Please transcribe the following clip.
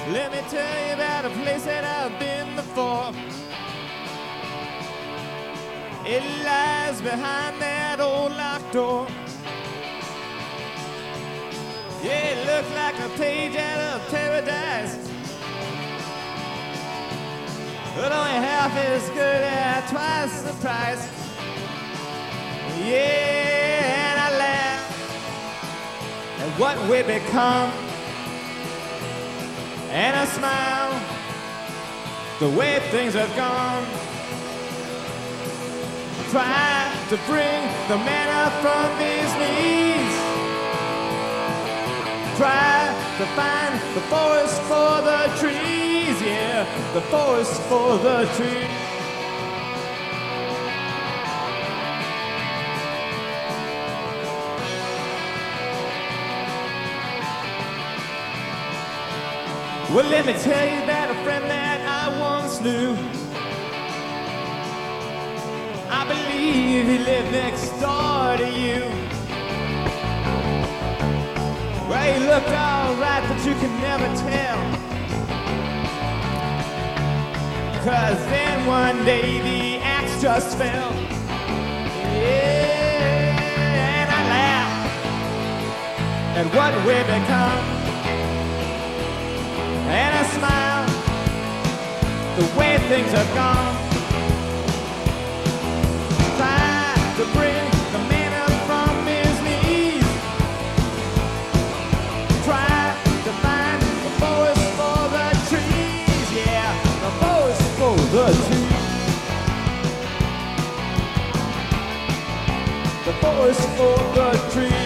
Let me tell you about a place that I've been before. It lies behind that old locked door. Yeah, it looked like a page out of paradise, but only half as good at twice the price. Yeah, and I laugh at what we become, and I smile the way things have gone. Try to bring the man up from his knees. Try to find the forest for the trees. Yeah, the forest for the trees. Well, let me tell you about a friend that I once knew. I believe he lived next door to you. Well, he looked all right, but you can never tell. 'Cause then one day the axe just fell. Yeah, and I laughed at what we become, and I smile the way things have gone. Try to bring the man up from his knees. Try to find the forest for the trees. Yeah, the forest for the trees. The forest for the trees.